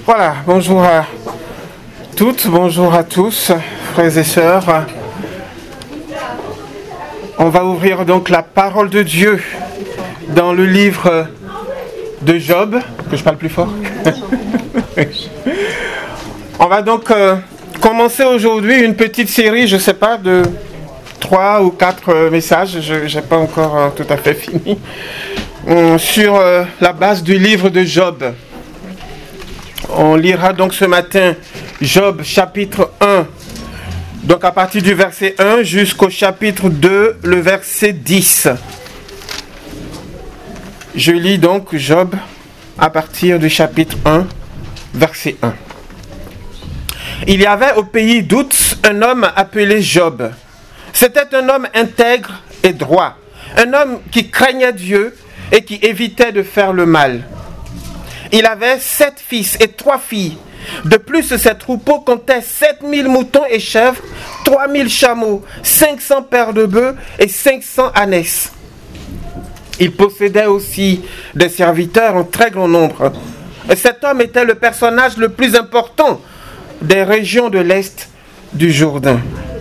Voilà, bonjour à toutes, bonjour à tous, frères et sœurs. On va ouvrir donc la parole de Dieu dans le livre de Job, que je parle plus fort. On va donc commencer aujourd'hui une petite série, je ne sais pas, de 3 ou 4 messages, je n'ai pas encore tout à fait fini, sur la base du livre de Job. On lira donc ce matin Job chapitre 1, donc à partir du verset 1 jusqu'au chapitre 2, le verset 10. Je lis donc Job à partir du chapitre 1, verset 1. Il y avait au pays d'Ouz un homme appelé Job. C'était un homme intègre et droit, un homme qui craignait Dieu et qui évitait de faire le mal. Il avait 7 fils et 3 filles. De plus, ses troupeaux comptaient 7000 moutons et chèvres, 3000 chameaux, 500 paires de bœufs et 500 ânesses. Il possédait aussi des serviteurs en très grand nombre. Et cet homme était le personnage le plus important des régions de l'Est du Jourdain.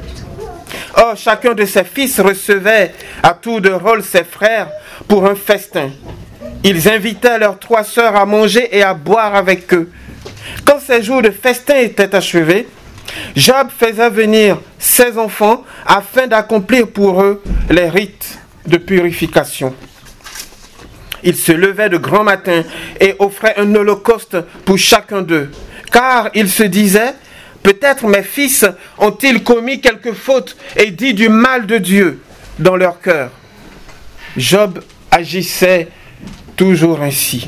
Or, chacun de ses fils recevait à tour de rôle ses frères pour un festin. Ils invitaient leurs 3 sœurs à manger et à boire avec eux. Quand ces jours de festin étaient achevés, Job faisait venir ses enfants afin d'accomplir pour eux les rites de purification. Il se levait de grand matin et offrait un holocauste pour chacun d'eux, car il se disait: peut-être mes fils ont-ils commis quelque faute et dit du mal de Dieu dans leur cœur. Job agissait toujours ainsi.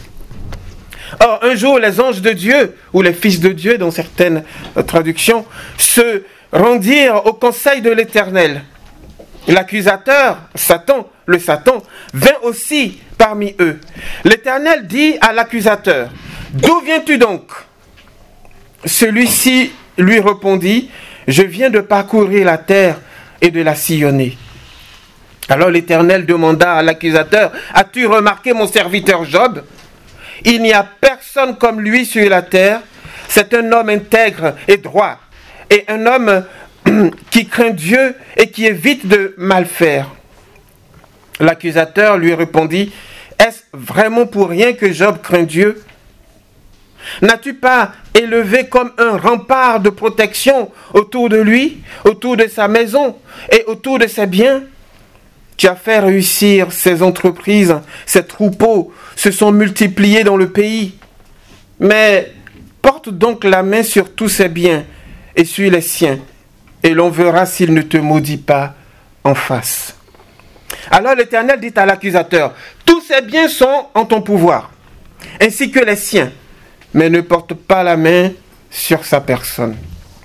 Or, un jour, les anges de Dieu, ou les fils de Dieu dans certaines traductions, se rendirent au conseil de l'Éternel. L'accusateur, le Satan, vint aussi parmi eux. L'Éternel dit à l'accusateur: d'où viens-tu donc? Celui-ci lui répondit: je viens de parcourir la terre et de la sillonner. Alors l'Éternel demanda à l'accusateur: as-tu remarqué mon serviteur Job? Il n'y a personne comme lui sur la terre. C'est un homme intègre et droit, et un homme qui craint Dieu et qui évite de mal faire. L'accusateur lui répondit: est-ce vraiment pour rien que Job craint Dieu? N'as-tu pas élevé comme un rempart de protection autour de lui, autour de sa maison et autour de ses biens? Tu as fait réussir ses entreprises, ses troupeaux se sont multipliés dans le pays. Mais porte donc la main sur tous ses biens et sur les siens, et l'on verra s'il ne te maudit pas en face. Alors l'Éternel dit à l'accusateur: tous ces biens sont en ton pouvoir, ainsi que les siens, mais ne porte pas la main sur sa personne.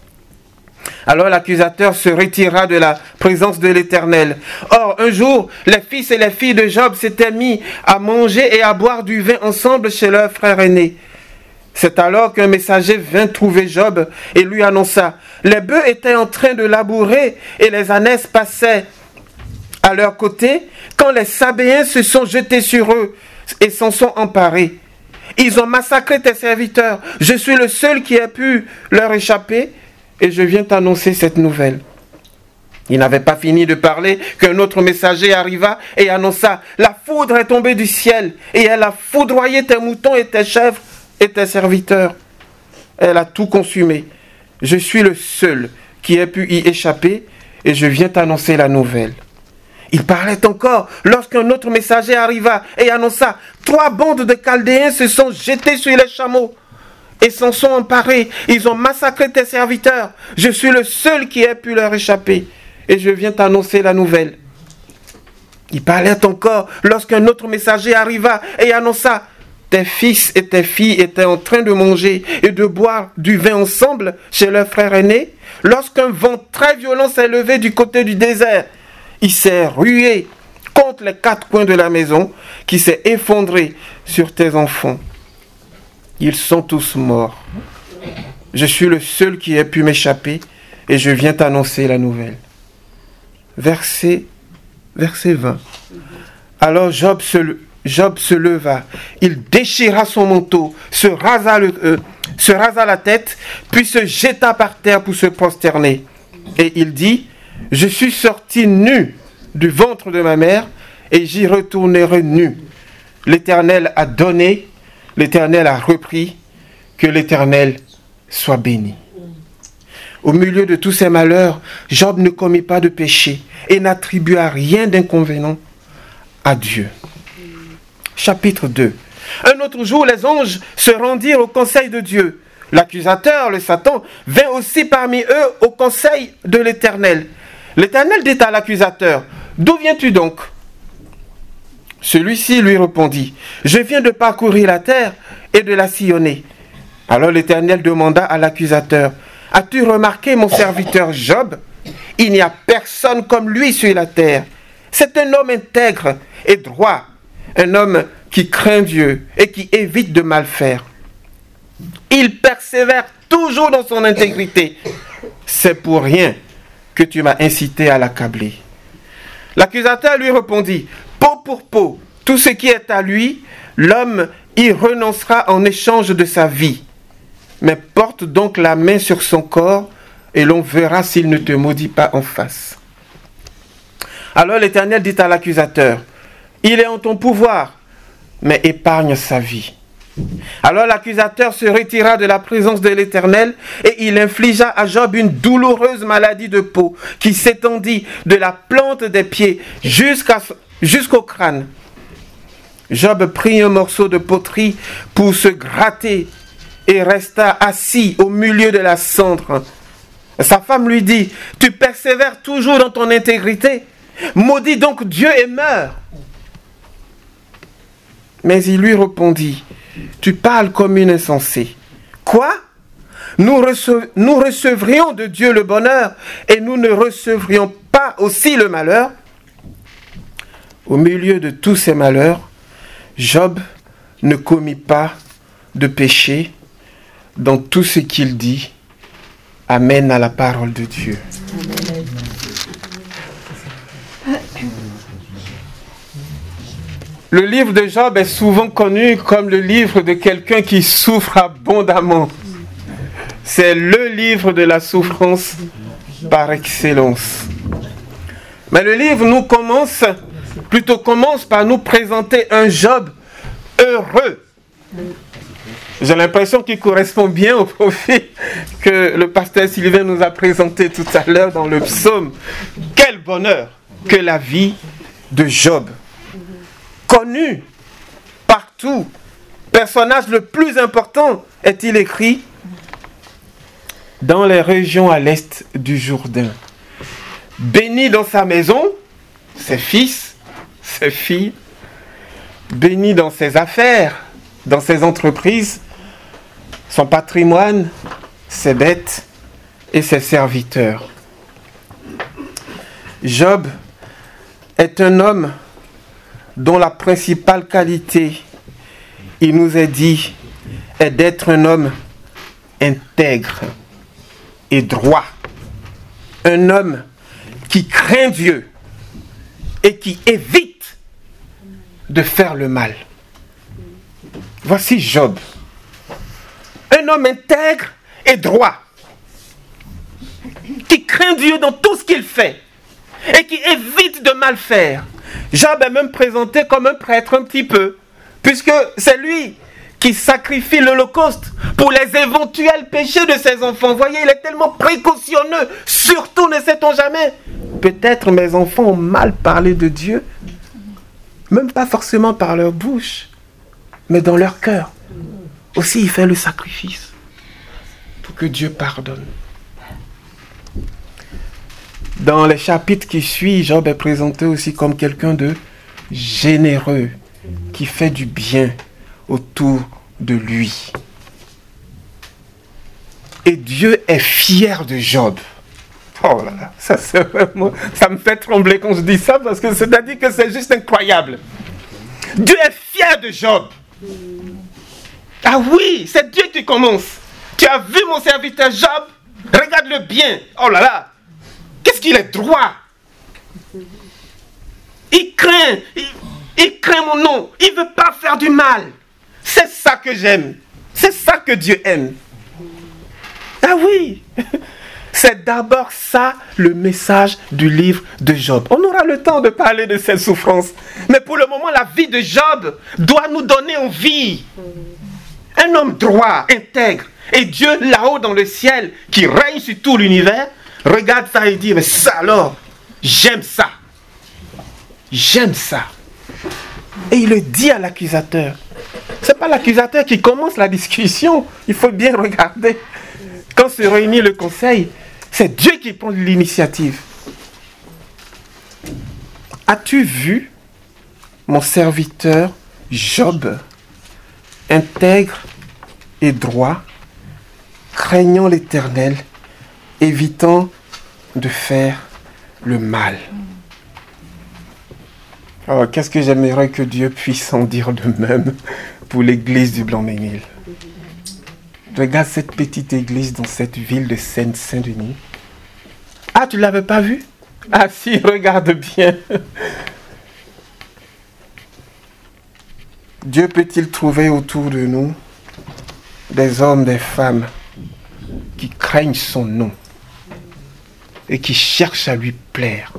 Alors l'accusateur se retira de la présence de l'Éternel. Or, un jour, les fils et les filles de Job s'étaient mis à manger et à boire du vin ensemble chez leur frère aîné. C'est alors qu'un messager vint trouver Job et lui annonça: les bœufs étaient en train de labourer et les ânesses passaient à leur côté quand les Sabéens se sont jetés sur eux et s'en sont emparés. Ils ont massacré tes serviteurs. Je suis le seul qui a pu leur échapper et je viens t'annoncer cette nouvelle. Il n'avait pas fini de parler qu'un autre messager arriva et annonça: la foudre est tombée du ciel et elle a foudroyé tes moutons et tes chèvres et tes serviteurs. Elle a tout consumé. Je suis le seul qui ait pu y échapper et je viens t'annoncer la nouvelle. Il parlait encore lorsqu'un autre messager arriva et annonça: 3 bandes de Chaldéens se sont jetés sur les chameaux et s'en sont emparés. Ils ont massacré tes serviteurs. Je suis le seul qui ait pu leur échapper et je viens t'annoncer la nouvelle. Il parlait encore lorsqu'un autre messager arriva et annonça: tes fils et tes filles étaient en train de manger et de boire du vin ensemble chez leur frère aîné, lorsqu'un vent très violent s'est levé du côté du désert. Il s'est rué contre les 4 coins de la maison, qui s'est effondré sur tes enfants. Ils sont tous morts. Je suis le seul qui ait pu m'échapper et je viens t'annoncer la nouvelle. Verset 20. Alors Job Job se leva, il déchira son manteau, se rasa la tête, puis se jeta par terre pour se prosterner. Et il dit, « Je suis sorti nu du ventre de ma mère, et j'y retournerai nu. L'Éternel a donné, l'Éternel a repris, que l'Éternel soit béni. » Au milieu de tous ces malheurs, Job ne commit pas de péché et n'attribua rien d'inconvénient à Dieu. Chapitre 2. Un autre jour, les anges se rendirent au conseil de Dieu. L'accusateur, le Satan, vint aussi parmi eux au conseil de l'Éternel. L'Éternel dit à l'accusateur, « D'où viens-tu donc » Celui-ci lui répondit, « Je viens de parcourir la terre et de la sillonner. » Alors l'Éternel demanda à l'accusateur, « As-tu remarqué mon serviteur Job? Il n'y a personne comme lui sur la terre. C'est un homme intègre et droit, un homme qui craint Dieu et qui évite de mal faire. Il persévère toujours dans son intégrité. C'est pour rien que tu m'as incité à l'accabler. » L'accusateur lui répondit, « Peau pour peau, tout ce qui est à lui, l'homme y renoncera en échange de sa vie. Mais porte donc la main sur son corps et l'on verra s'il ne te maudit pas en face. » Alors l'Éternel dit à l'accusateur, « Il est en ton pouvoir, mais épargne sa vie. » Alors l'accusateur se retira de la présence de l'Éternel et il infligea à Job une douloureuse maladie de peau qui s'étendit de la plante des pieds jusqu'au crâne. Job prit un morceau de poterie pour se gratter et resta assis au milieu de la cendre. Sa femme lui dit, « Tu persévères toujours dans ton intégrité. Maudis donc Dieu et meurs. » Mais il lui répondit, « Tu parles comme une insensée. Quoi? Nous recevrions de Dieu le bonheur et nous ne recevrions pas aussi le malheur? » Au milieu de tous ces malheurs, Job ne commit pas de péché dans tout ce qu'il dit. Amen à la parole de Dieu. Le livre de Job est souvent connu comme le livre de quelqu'un qui souffre abondamment. C'est le livre de la souffrance par excellence. Mais le livre commence par nous présenter un Job heureux. J'ai l'impression qu'il correspond bien au profil que le pasteur Sylvain nous a présenté tout à l'heure dans le psaume. Quel bonheur que la vie de Job. Connu partout, personnage le plus important, est-il écrit dans les régions à l'est du Jourdain. Béni dans sa maison, ses fils, ses filles, béni dans ses affaires, dans ses entreprises, son patrimoine, ses bêtes et ses serviteurs. Job est un homme dont la principale qualité, il nous est dit, est d'être un homme intègre et droit. Un homme qui craint Dieu et qui évite de faire le mal. Voici Job. Un homme intègre et droit, qui craint Dieu dans tout ce qu'il fait et qui évite de mal faire. Job est même présenté comme un prêtre un petit peu, puisque c'est lui qui sacrifie l'Holocauste pour les éventuels péchés de ses enfants. Vous voyez, il est tellement précautionneux. Surtout, ne sait-on jamais, peut-être mes enfants ont mal parlé de Dieu, même pas forcément par leur bouche, mais dans leur cœur. Aussi, il fait le sacrifice pour que Dieu pardonne. Dans les chapitres qui suivent, Job est présenté aussi comme quelqu'un de généreux, qui fait du bien autour de lui. Et Dieu est fier de Job. Oh là là, ça me fait trembler quand je dis ça, parce que c'est-à-dire que c'est juste incroyable. Dieu est fier de Job. Ah oui, c'est Dieu qui commence. Tu as vu mon serviteur Job? Regarde-le bien. Oh là là. Qu'est-ce qu'il est droit. Il craint. Il craint mon nom. Il ne veut pas faire du mal. C'est ça que j'aime. C'est ça que Dieu aime. Ah oui. C'est d'abord ça le message du livre de Job. On aura le temps de parler de cette souffrance. Mais pour le moment, la vie de Job doit nous donner envie. Un homme droit, intègre. Et Dieu, là-haut dans le ciel, qui règne sur tout l'univers, regarde ça et dit, mais ça alors, j'aime ça. J'aime ça. Et il le dit à l'accusateur. Ce n'est pas l'accusateur qui commence la discussion. Il faut bien regarder. Quand se réunit le conseil, c'est Dieu qui prend l'initiative. As-tu vu mon serviteur Job, intègre et droit, craignant l'Éternel, évitant de faire le mal. Oh, qu'est-ce que j'aimerais que Dieu puisse en dire de même pour l'église du Blanc-Ménil. Regarde cette petite église dans cette ville de Seine-Saint-Denis. Ah, tu ne l'avais pas vue? Ah si, regarde bien. Dieu peut-il trouver autour de nous des hommes, des femmes qui craignent son nom et qui cherchent à lui plaire,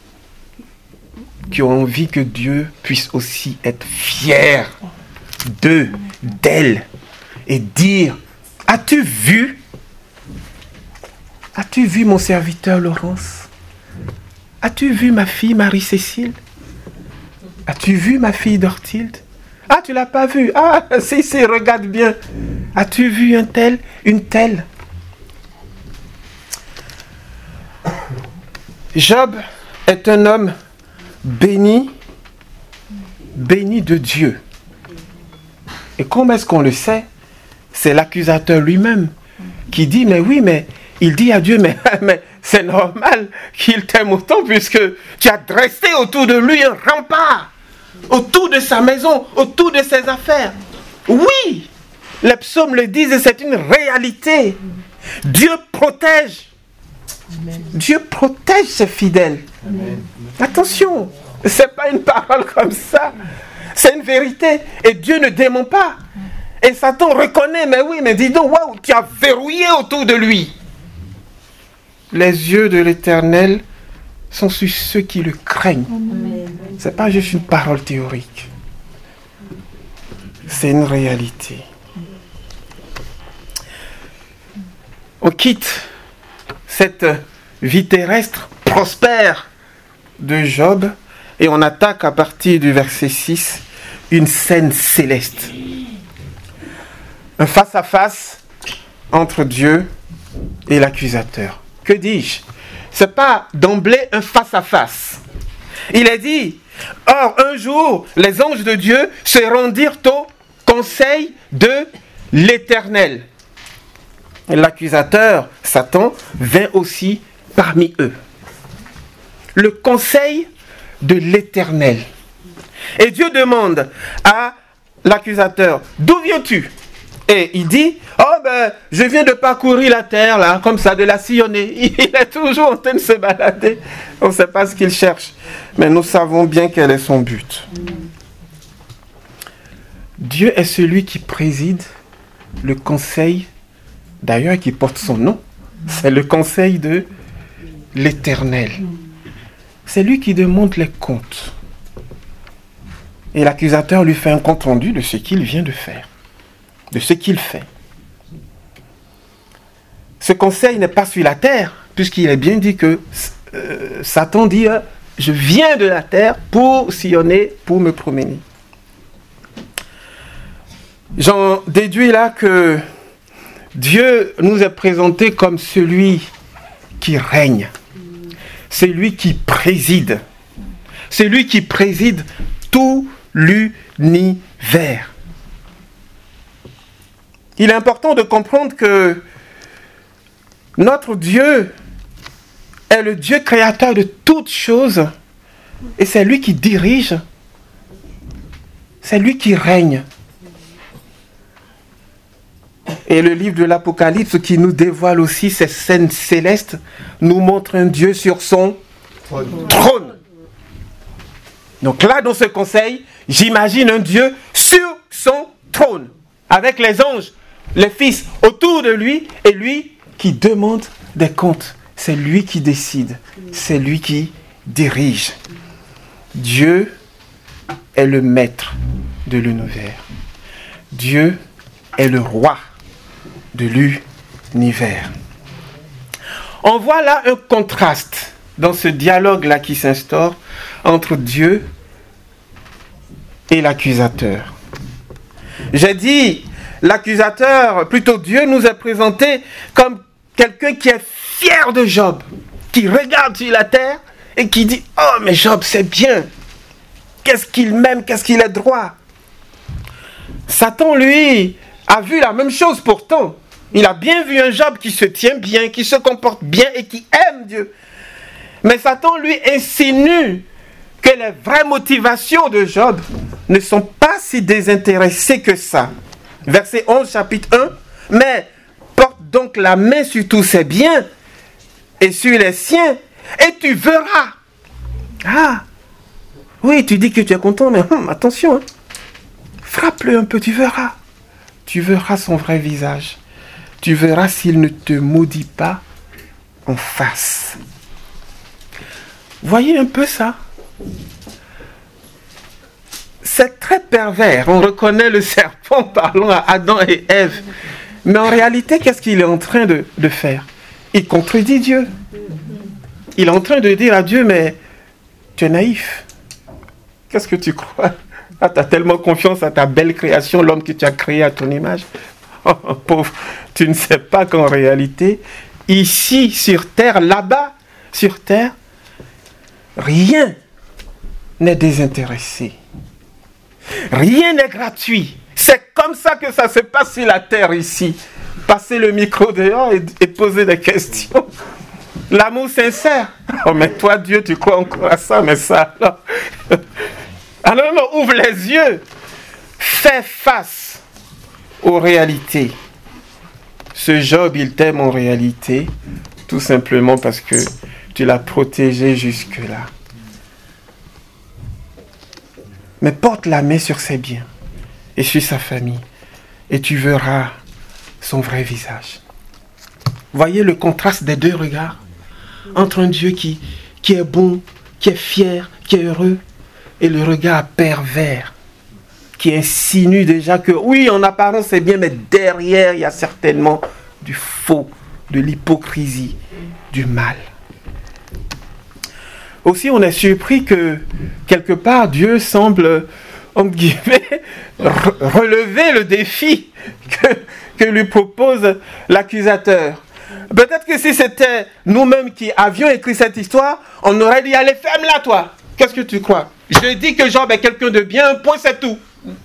qui ont envie que Dieu puisse aussi être fier d'eux, d'elle, et dire, as-tu vu mon serviteur Laurence? As-tu vu ma fille Marie-Cécile? As-tu vu ma fille Dorthilde? Ah, tu l'as pas vu? Ah, si, regarde bien. As-tu vu un tel, une telle? Job est un homme béni de Dieu. Et comment est-ce qu'on le sait? C'est l'accusateur lui-même qui dit, mais oui, mais il dit à Dieu, mais c'est normal qu'il t'aime autant puisque tu as dressé autour de lui un rempart, autour de sa maison, autour de ses affaires. Oui, les psaumes le disent et c'est une réalité. Dieu protège. Amen. Dieu protège ses fidèles. Amen. Attention, ce n'est pas une parole comme ça. C'est une vérité. Et Dieu ne dément pas. Et Satan reconnaît, mais oui, mais dis donc, waouh, tu as verrouillé autour de lui. Les yeux de l'Éternel sont sur ceux qui le craignent. Ce n'est pas juste une parole théorique. C'est une réalité. On quitte cette vie terrestre prospère de Job et on attaque à partir du verset 6 une scène céleste. Un face-à-face entre Dieu et l'accusateur. Que dis-je? Ce n'est pas d'emblée un face-à-face. Il est dit, or un jour, les anges de Dieu se rendirent au conseil de l'Éternel. Et l'accusateur, Satan, vint aussi parmi eux. Le conseil de l'Éternel. Et Dieu demande à l'accusateur, d'où viens-tu? Et il dit, oh ben, je viens de parcourir la terre, là, comme ça, de la sillonner. Il est toujours en train de se balader. On ne sait pas ce qu'il cherche. Mais nous savons bien quel est son but. Dieu est celui qui préside le conseil, d'ailleurs qui porte son nom. C'est le conseil de l'Éternel. C'est lui qui demande les comptes. Et l'accusateur lui fait un compte rendu de ce qu'il vient de faire. De ce qu'il fait. Ce conseil n'est pas sur la terre, puisqu'il est bien dit que Satan dit, je viens de la terre pour sillonner, pour me promener. J'en déduis là que Dieu nous est présenté comme celui qui règne, celui qui préside, celui qui préside tout l'univers. Il est important de comprendre que notre Dieu est le Dieu créateur de toutes choses et c'est lui qui dirige, c'est lui qui règne. Et le livre de l'Apocalypse qui nous dévoile aussi ces scènes célestes nous montre un Dieu sur son trône. Donc là, dans ce conseil, j'imagine un Dieu sur son trône, avec les anges, les fils autour de lui, et lui qui demande des comptes. C'est lui qui décide, c'est lui qui dirige. Dieu est le maître de l'univers. Dieu est le roi de l'univers. On voit là un contraste dans ce dialogue-là qui s'instaure entre Dieu et l'accusateur. J'ai dit, l'accusateur, plutôt Dieu, nous est présenté comme quelqu'un qui est fier de Job, qui regarde sur la terre et qui dit « Oh, mais Job, c'est bien. Qu'est-ce qu'il m'aime, qu'est-ce qu'il est droit. » Satan, lui, a vu la même chose pourtant. Il a bien vu un Job qui se tient bien, qui se comporte bien et qui aime Dieu. Mais Satan, lui, insinue que les vraies motivations de Job ne sont pas si désintéressées que ça. Verset 11, chapitre 1. « Mais porte donc la main sur tous ses biens et sur les siens, et tu verras. » Ah, oui, tu dis que tu es content, mais attention, hein. Frappe-le un peu, tu verras. Tu verras son vrai visage. Tu verras s'il ne te maudit pas en face. Voyez un peu ça. C'est très pervers. On reconnaît le serpent parlant à Adam et Ève. Mais en réalité, qu'est-ce qu'il est en train de faire? Il contredit Dieu. Il est en train de dire à Dieu, mais tu es naïf. Qu'est-ce que tu crois? Ah, tu as tellement confiance à ta belle création, l'homme que tu as créé à ton image. Oh, pauvre, tu ne sais pas qu'en réalité, ici, sur terre, là-bas, sur terre, rien n'est désintéressé. Rien n'est gratuit. C'est comme ça que ça se passe sur la terre ici. Passer le micro dehors et poser des questions. L'amour sincère. Oh, mais toi, Dieu, tu crois encore à ça, mais ça, là. Ah non, non, ouvre les yeux. Fais face aux réalités. Ce Job, il t'aime en réalité, tout simplement parce que tu l'as protégé jusque-là. Mais porte la main sur ses biens et sur sa famille, et tu verras son vrai visage. Voyez le contraste des deux regards entre un Dieu qui est bon, qui est fier, qui est heureux, et le regard pervers qui insinue déjà que oui, en apparence c'est bien, mais derrière il y a certainement du faux, de l'hypocrisie, du mal. Aussi, on est surpris que quelque part Dieu semble, entre guillemets, relever le défi que lui propose l'accusateur. Peut-être que si c'était nous-mêmes qui avions écrit cette histoire, on aurait dit, allez, ferme-la toi. Qu'est-ce que tu crois? Je dis que Job est quelqu'un de bien, un point, c'est tout.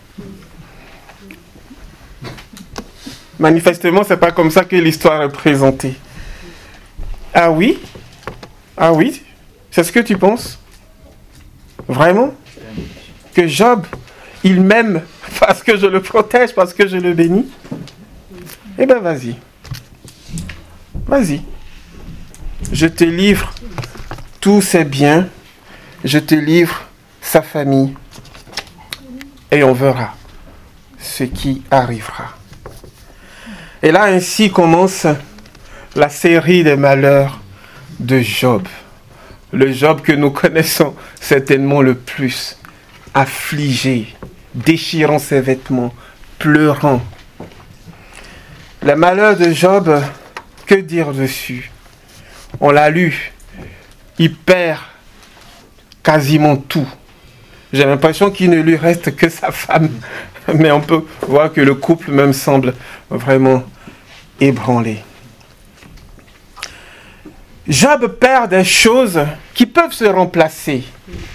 Manifestement, c'est pas comme ça que l'histoire est présentée. Ah oui? Ah oui? C'est ce que tu penses? Vraiment? Que Job, il m'aime parce que je le protège, parce que je le bénis? Eh bien, vas-y. Vas-y. Je te livre tous ses biens. Je te livre sa famille. Et on verra ce qui arrivera. Et là, ainsi commence la série des malheurs de Job. Le Job que nous connaissons certainement le plus. Affligé, déchirant ses vêtements, pleurant. Les malheurs de Job, que dire dessus? On l'a lu. Il perd quasiment tout. J'ai l'impression qu'il ne lui reste que sa femme. Mais on peut voir que le couple même semble vraiment ébranlé. Job perd des choses qui peuvent se remplacer.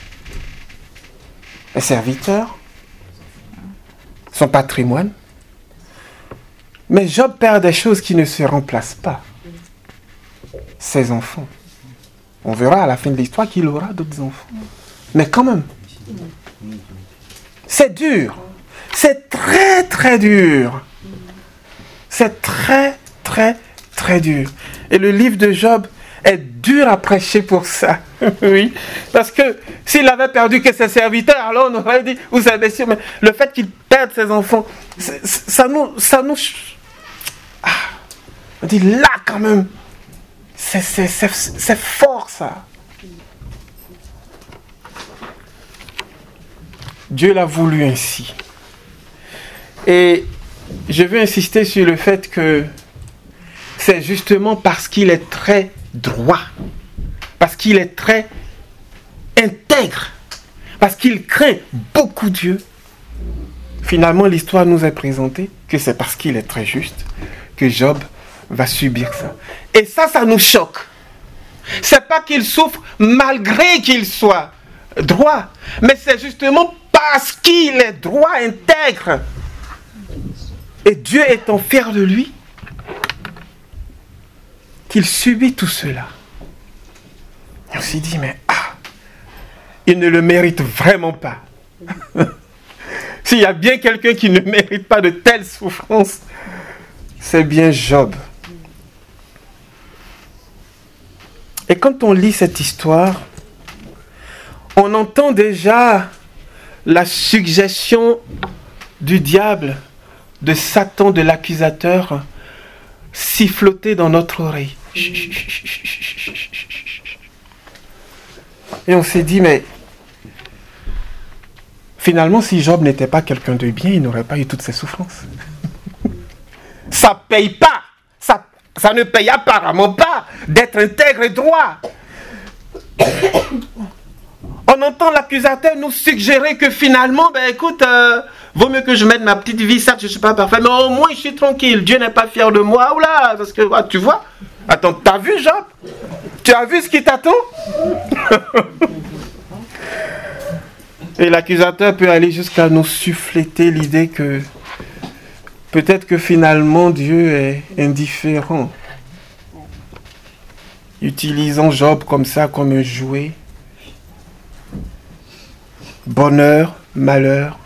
Les serviteurs, son patrimoine. Mais Job perd des choses qui ne se remplacent pas. Ses enfants. On verra à la fin de l'histoire qu'il aura d'autres enfants. Mais quand même, c'est dur. C'est très, très dur. C'est très, très, très dur. Et le livre de Job est dur à prêcher pour ça. Oui, parce que s'il avait perdu que ses serviteurs, alors on aurait dit, vous savez sûr, mais le fait qu'il perde ses enfants, ça nous... Ah, on dit là quand même, c'est fort ça. Dieu l'a voulu ainsi. Et je veux insister sur le fait que c'est justement parce qu'il est très droit, parce qu'il est très intègre, parce qu'il craint beaucoup Dieu. Finalement, l'histoire nous est présentée que c'est parce qu'il est très juste que Job va subir ça. Et ça nous choque. C'est pas qu'il souffre malgré qu'il soit droit, mais c'est justement parce qu'il est droit, intègre. Et Dieu étant fier de lui, qu'il subit tout cela. On s'est dit, mais il ne le mérite vraiment pas. S'il y a bien quelqu'un qui ne mérite pas de telles souffrances, c'est bien Job. Et quand on lit cette histoire, on entend déjà la suggestion du diable, de Satan, de l'accusateur, siffloter dans notre oreille. Et on s'est dit, mais finalement, si Job n'était pas quelqu'un de bien, il n'aurait pas eu toutes ces souffrances. Ça paye pas. Ça ne paye apparemment pas d'être intègre et droit. On entend l'accusateur nous suggérer que finalement, écoute, vaut mieux que je mette ma petite vie, certes je ne suis pas parfait, mais au moins je suis tranquille, Dieu n'est pas fier de moi, oula, parce que, tu vois, attends, t'as vu Job? Tu as vu ce qui t'attend? Et l'accusateur peut aller jusqu'à nous suffléter l'idée que peut-être que finalement Dieu est indifférent, utilisant Job comme ça, comme un jouet. Bonheur, malheur.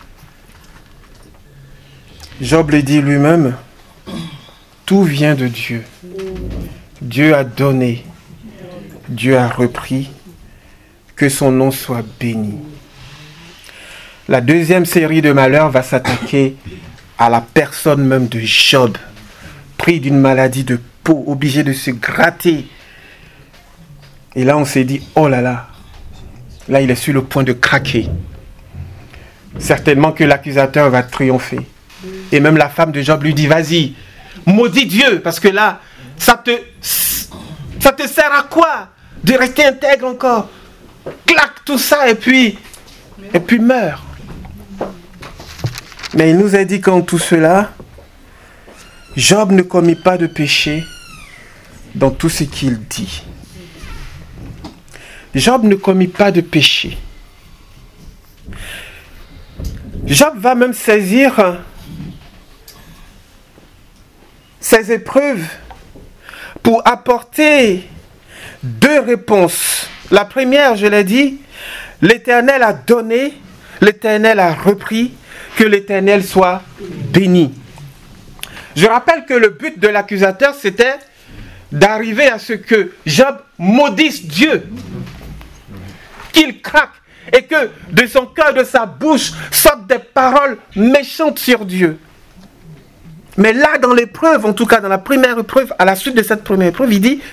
Job le dit lui-même, tout vient de Dieu. Dieu a donné, Dieu a repris, que son nom soit béni. La deuxième série de malheurs va s'attaquer à la personne même de Job, pris d'une maladie de peau, obligé de se gratter. Et là on s'est dit, oh là là, là il est sur le point de craquer. Certainement que l'accusateur va triompher. Et même la femme de Job lui dit, vas-y, maudis Dieu, parce que là, ça te sert à quoi de rester intègre encore? Claque tout ça et puis meurs. Mais il nous a dit qu'en tout cela, Job ne commit pas de péché dans tout ce qu'il dit. Job ne commit pas de péché. Job va même saisir ces épreuves pour apporter deux réponses. La première, je l'ai dit, l'Éternel a donné, l'Éternel a repris, que l'Éternel soit béni. Je rappelle que le but de l'accusateur, c'était d'arriver à ce que Job maudisse Dieu, qu'il craque, et que de son cœur, de sa bouche, sortent des paroles méchantes sur Dieu. Mais là, dans l'épreuve, en tout cas dans la première épreuve, à la suite de cette première épreuve, il dit,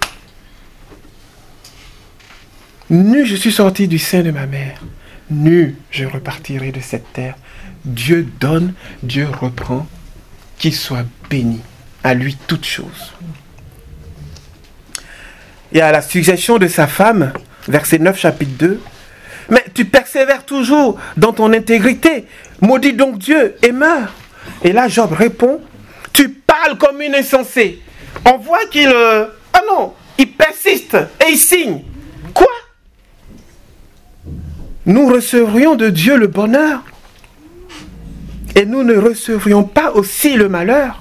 nu je suis sorti du sein de ma mère, nu je repartirai de cette terre. Dieu donne, Dieu reprend, qu'il soit béni, à lui toutes choses. Et à la suggestion de sa femme, verset 9, chapitre 2, mais tu persévères toujours dans ton intégrité, maudis donc Dieu et meurs. Et là, Job répond, tu parles comme une insensée. On voit qu'il... il persiste et il signe. Quoi? Nous recevrions de Dieu le bonheur et nous ne recevrions pas aussi le malheur.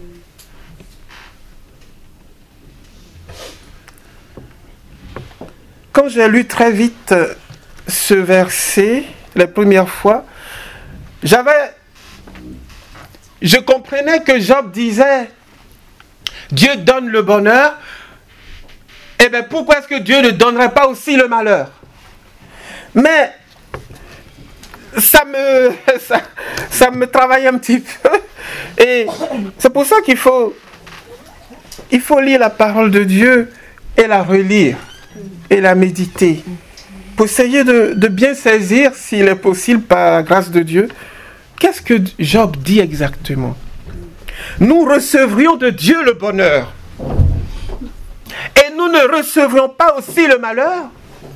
Quand j'ai lu très vite ce verset, la première fois, je comprenais que Job disait, Dieu donne le bonheur, Eh bien, pourquoi est-ce que Dieu ne donnerait pas aussi le malheur? Mais ça me travaille un petit peu. Et c'est pour ça qu'il faut lire la parole de Dieu et la relire et la méditer. Pour essayer de bien saisir, s'il est possible, par la grâce de Dieu, qu'est-ce que Job dit exactement? Nous recevrions de Dieu le bonheur. Et nous ne recevrions pas aussi le malheur?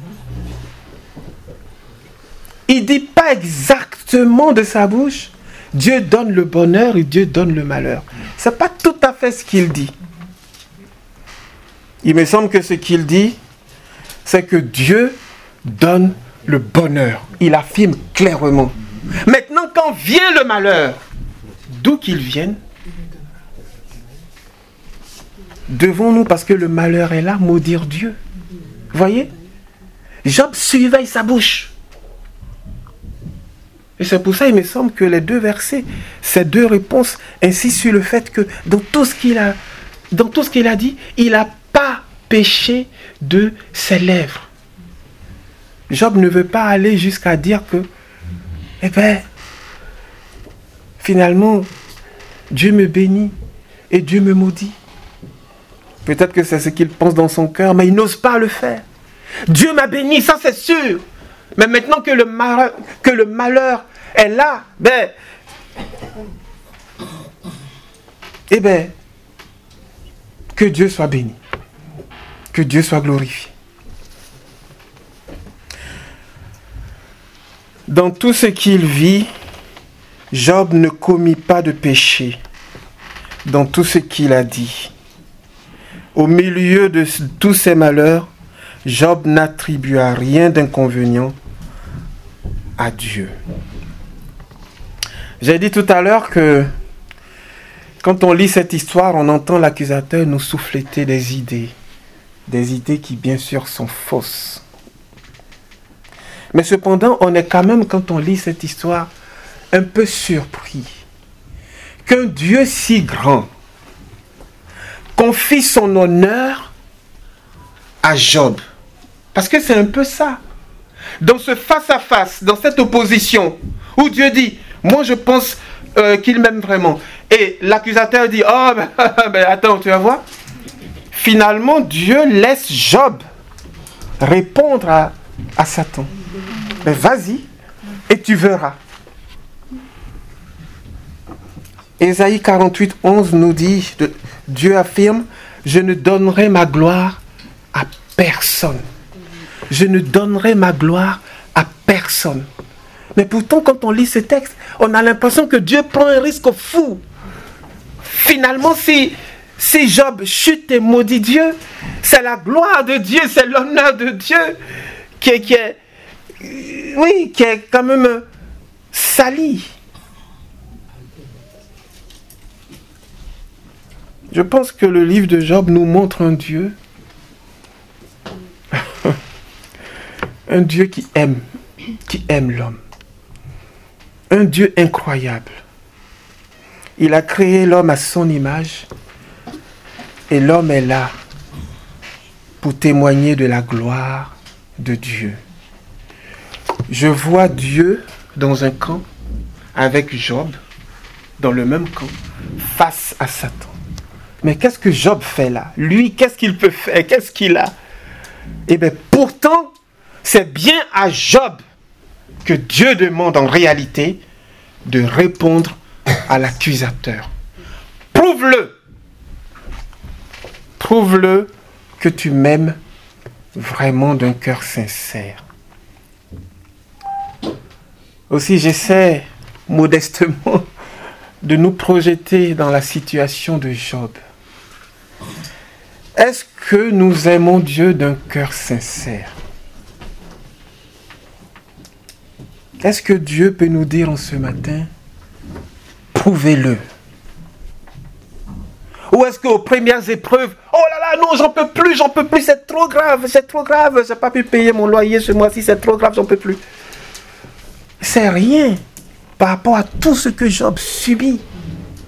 Il ne dit pas exactement de sa bouche, Dieu donne le bonheur et Dieu donne le malheur. Ce n'est pas tout à fait ce qu'il dit. Il me semble que ce qu'il dit, c'est que Dieu donne le bonheur. Il affirme clairement. Maintenant, quand vient le malheur, d'où qu'il vienne, devons-nous, parce que le malheur est là, maudire Dieu? Voyez? Job surveille sa bouche. Et c'est pour ça, il me semble que les deux versets, ces deux réponses, insistent sur le fait que dans tout ce qu'il a dit, il n'a pas péché de ses lèvres. Job ne veut pas aller jusqu'à dire que, finalement, Dieu me bénit et Dieu me maudit. Peut-être que c'est ce qu'il pense dans son cœur, mais il n'ose pas le faire. Dieu m'a béni, ça c'est sûr. Mais maintenant que le malheur est là, que Dieu soit béni. Que Dieu soit glorifié. Dans tout ce qu'il vit, Job ne commit pas de péché. Dans tout ce qu'il a dit. Au milieu de tous ces malheurs, Job n'attribua rien d'inconvénient à Dieu. J'ai dit tout à l'heure que quand on lit cette histoire, on entend l'accusateur nous souffleter des idées qui bien sûr sont fausses. Mais cependant, on est quand même, quand on lit cette histoire, un peu surpris qu'un Dieu si grand confie son honneur à Job. Parce que c'est un peu ça. Dans ce face-à-face, dans cette opposition, où Dieu dit, moi je pense qu'il m'aime vraiment. Et l'accusateur dit, oh, attends, tu vas voir. Finalement, Dieu laisse Job répondre à Satan. Mais vas-y, et tu verras. Ésaïe 48, 11 nous dit, Dieu affirme, je ne donnerai ma gloire à personne. Je ne donnerai ma gloire à personne. Mais pourtant, quand on lit ce texte, on a l'impression que Dieu prend un risque fou. Finalement, si Job chute et maudit Dieu, c'est la gloire de Dieu, c'est l'honneur de Dieu qui est quand même sali. Je pense que le livre de Job nous montre un Dieu, un Dieu qui aime l'homme. Un Dieu incroyable. Il a créé l'homme à son image et l'homme est là pour témoigner de la gloire de Dieu. Je vois Dieu dans un camp avec Job, dans le même camp, face à Satan. Mais qu'est-ce que Job fait là? Lui, qu'est-ce qu'il peut faire? Qu'est-ce qu'il a? Eh bien, pourtant, c'est bien à Job que Dieu demande en réalité de répondre à l'accusateur. Prouve-le. Prouve-le que tu m'aimes vraiment d'un cœur sincère. Aussi, j'essaie modestement de nous projeter dans la situation de Job. Est-ce que nous aimons Dieu d'un cœur sincère? Est-ce que Dieu peut nous dire en ce matin, prouvez-le? Ou est-ce qu'aux premières épreuves, oh là là, non, j'en peux plus, c'est trop grave, j'ai pas pu payer mon loyer ce mois-ci, c'est trop grave, j'en peux plus. C'est rien par rapport à tout ce que Job subit.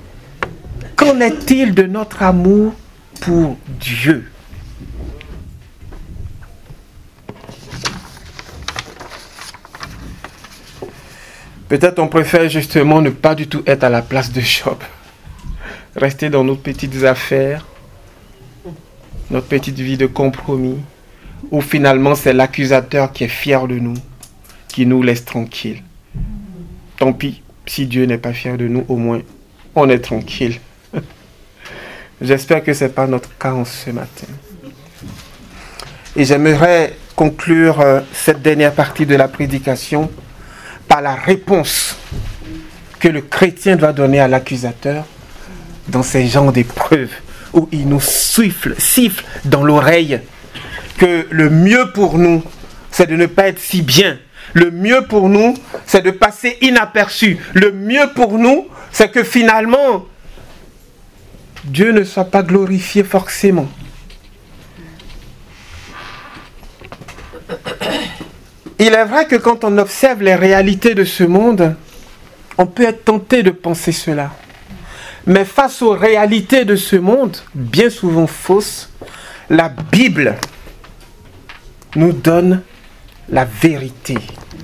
Qu'en est-il de notre amour pour Dieu? Peut-être on préfère justement ne pas du tout être à la place de Job. Rester dans nos petites affaires, notre petite vie de compromis, où finalement c'est l'accusateur qui est fier de nous, qui nous laisse tranquilles. Tant pis, si Dieu n'est pas fier de nous, au moins on est tranquille. J'espère que ce n'est pas notre cas en ce matin. Et j'aimerais conclure cette dernière partie de la prédication par la réponse que le chrétien doit donner à l'accusateur dans ces genres d'épreuves où il nous siffle dans l'oreille que le mieux pour nous, c'est de ne pas être si bien. Le mieux pour nous, c'est de passer inaperçu. Le mieux pour nous, c'est que finalement, Dieu ne soit pas glorifié forcément. Il est vrai que quand on observe les réalités de ce monde, on peut être tenté de penser cela. Mais face aux réalités de ce monde, bien souvent fausses, la Bible nous donne la vérité.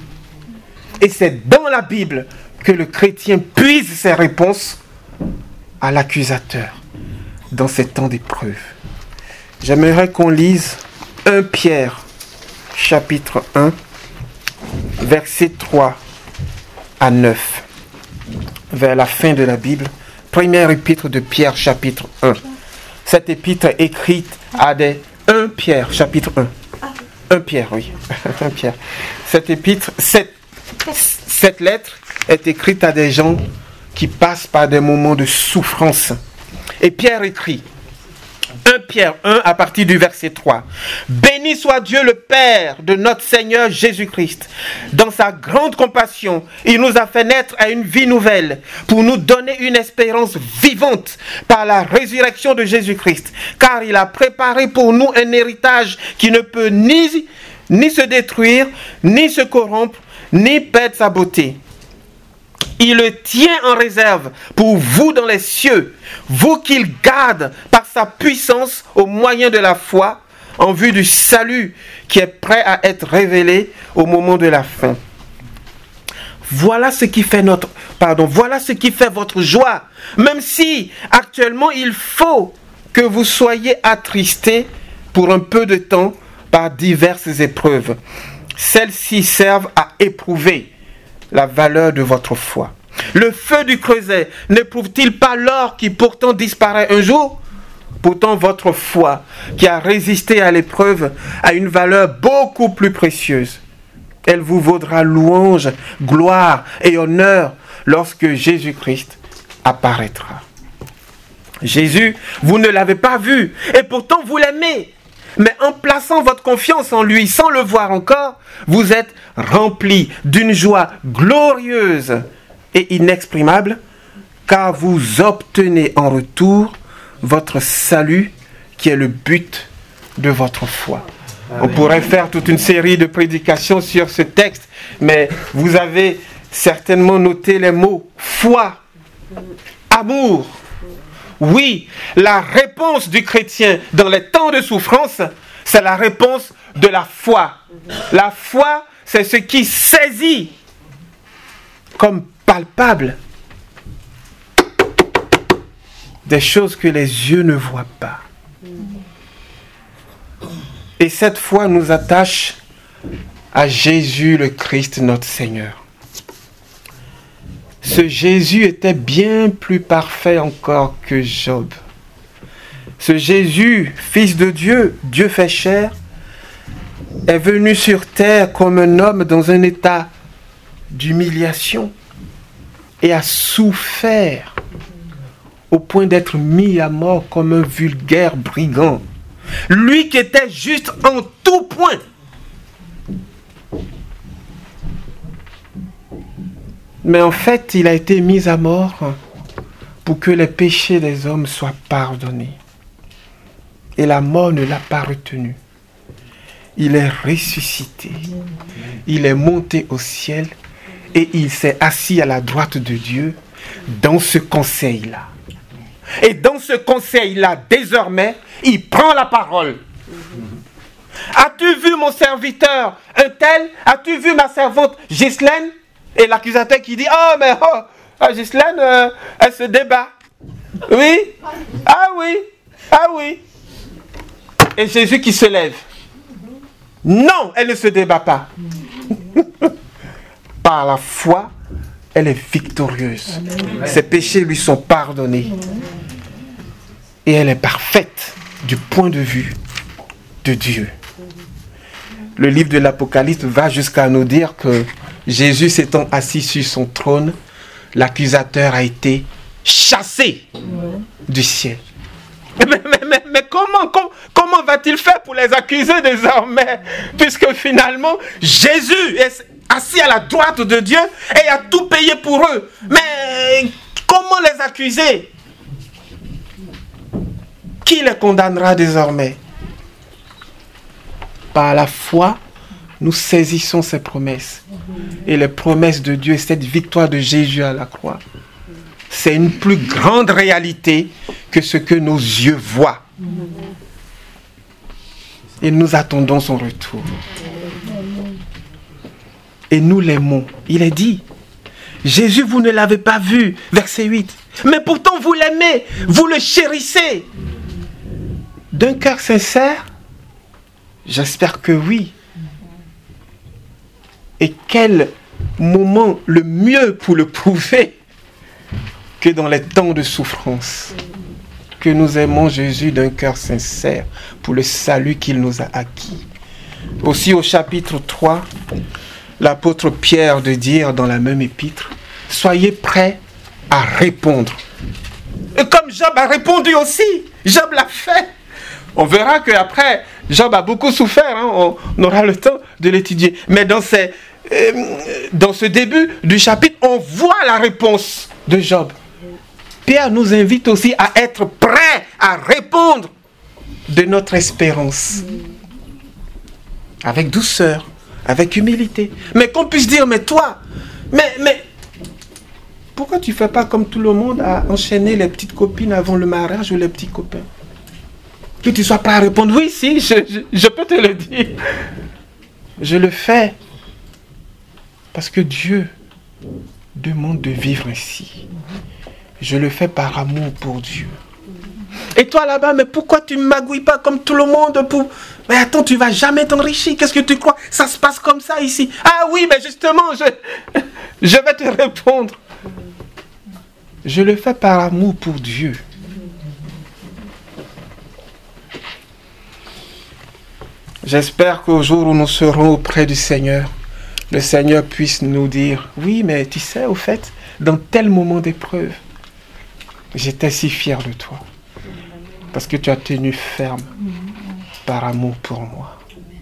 Et c'est dans la Bible que le chrétien puise ses réponses à l'accusateur dans ces temps d'épreuve. J'aimerais qu'on lise 1 Pierre, chapitre 1, versets 3 à 9, vers la fin de la Bible. Première épître de Pierre, chapitre 1. Cette épître est écrite à des 1 Pierre, chapitre 1. 1 Pierre, oui. 1 Pierre. Cette épître, cette lettre est écrite à des gens qui passent par des moments de souffrance. Et Pierre écrit, 1 Pierre 1 à partir du verset 3. Béni soit Dieu le Père de notre Seigneur Jésus-Christ. Dans sa grande compassion, il nous a fait naître à une vie nouvelle pour nous donner une espérance vivante par la résurrection de Jésus-Christ. Car il a préparé pour nous un héritage qui ne peut ni se détruire, ni se corrompre, ni perdre sa beauté. Il le tient en réserve pour vous dans les cieux, vous qu'il garde par sa puissance au moyen de la foi, en vue du salut qui est prêt à être révélé au moment de la fin. Voilà ce qui fait votre joie, même si actuellement il faut que vous soyez attristés pour un peu de temps par diverses épreuves. Celles-ci servent à éprouver la valeur de votre foi. Le feu du creuset n'éprouve-t-il pas l'or qui pourtant disparaît un jour? Pourtant votre foi, qui a résisté à l'épreuve, a une valeur beaucoup plus précieuse. Elle vous vaudra louange, gloire et honneur lorsque Jésus-Christ apparaîtra. Jésus, vous ne l'avez pas vu et pourtant vous l'aimez. Mais en plaçant votre confiance en lui sans le voir encore, vous êtes remplis d'une joie glorieuse et inexprimable, car vous obtenez en retour votre salut qui est le but de votre foi. Amen. On pourrait faire toute une série de prédications sur ce texte, mais vous avez certainement noté les mots foi, amour. Oui, la réponse du chrétien dans les temps de souffrance, c'est la réponse de la foi. La foi, c'est ce qui saisit comme palpable des choses que les yeux ne voient pas. Et cette foi nous attache à Jésus le Christ, notre Seigneur. Ce Jésus était bien plus parfait encore que Job. Ce Jésus, fils de Dieu, Dieu fait chair, est venu sur terre comme un homme dans un état d'humiliation et a souffert au point d'être mis à mort comme un vulgaire brigand. Lui qui était juste en tout point. Mais en fait, il a été mis à mort pour que les péchés des hommes soient pardonnés. Et la mort ne l'a pas retenu. Il est ressuscité. Il est monté au ciel et il s'est assis à la droite de Dieu dans ce conseil-là. Et dans ce conseil-là, désormais, il prend la parole. As-tu vu mon serviteur un tel? As-tu vu ma servante Ghislaine? Et l'accusateur qui dit, oh, mais Ghislaine, elle se débat. Oui, ah oui, ah oui. Et Jésus qui se lève. Non, elle ne se débat pas. Par la foi, elle est victorieuse. Ses péchés lui sont pardonnés. Et elle est parfaite du point de vue de Dieu. Le livre de l'Apocalypse va jusqu'à nous dire que Jésus s'étant assis sur son trône, l'accusateur a été chassé du ciel. Mais comment va-t-il faire pour les accuser désormais? Puisque finalement, Jésus est assis à la droite de Dieu et a tout payé pour eux. Mais comment les accuser? Qui les condamnera désormais? Par la foi, nous saisissons ces promesses. Et les promesses de Dieu, cette victoire de Jésus à la croix, c'est une plus grande réalité que ce que nos yeux voient. Et nous attendons son retour. Et nous l'aimons. Il est dit, Jésus, vous ne l'avez pas vu, verset 8. Mais pourtant vous l'aimez, vous le chérissez. D'un cœur sincère, j'espère que oui. Et quel moment le mieux pour le prouver que dans les temps de souffrance, que nous aimons Jésus d'un cœur sincère pour le salut qu'il nous a acquis. Aussi au chapitre 3, l'apôtre Pierre de dire dans la même épître, soyez prêts à répondre. Et comme Job a répondu aussi, Job l'a fait. On verra qu'après, Job a beaucoup souffert, hein, on aura le temps de l'étudier. Mais dans ce début du chapitre, on voit la réponse de Job. Pierre nous invite aussi à être prêts à répondre de notre espérance. Avec douceur, avec humilité. Mais qu'on puisse dire, mais toi, mais pourquoi tu ne fais pas comme tout le monde à enchaîner les petites copines avant le mariage ou les petits copains? Que tu sois prêt à répondre, oui, si, je peux te le dire. Je le fais parce que Dieu demande de vivre ainsi. Je le fais par amour pour Dieu. Et toi là-bas, mais pourquoi tu ne magouilles pas comme tout le monde pour... Mais attends, tu ne vas jamais t'enrichir. Qu'est-ce que tu crois? Ça se passe comme ça ici. Ah oui, mais justement, je vais te répondre. Je le fais par amour pour Dieu. J'espère qu'au jour où nous serons auprès du Seigneur, le Seigneur puisse nous dire, oui, mais tu sais, au fait, dans tel moment d'épreuve, j'étais si fier de toi. Parce que tu as tenu ferme par amour pour moi.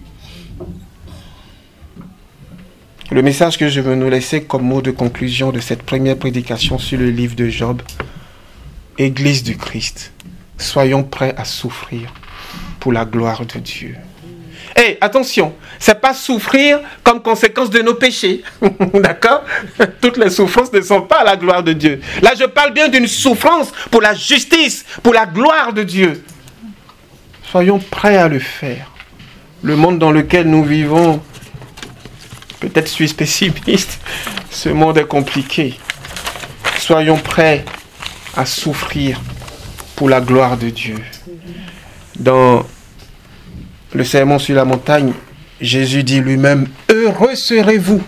Le message que je veux nous laisser comme mot de conclusion de cette première prédication sur le livre de Job, Église du Christ, soyons prêts à souffrir pour la gloire de Dieu. Hey, attention, c'est pas souffrir comme conséquence de nos péchés. D'accord? Toutes les souffrances ne sont pas à la gloire de Dieu. Là, je parle bien d'une souffrance pour la justice, pour la gloire de Dieu. Soyons prêts à le faire. Le monde dans lequel nous vivons, peut-être suis-je pessimiste, ce monde est compliqué. Soyons prêts à souffrir pour la gloire de Dieu. Dans le sermon sur la montagne, Jésus dit lui-même, heureux serez-vous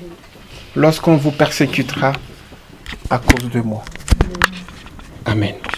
lorsqu'on vous persécutera à cause de moi. Amen.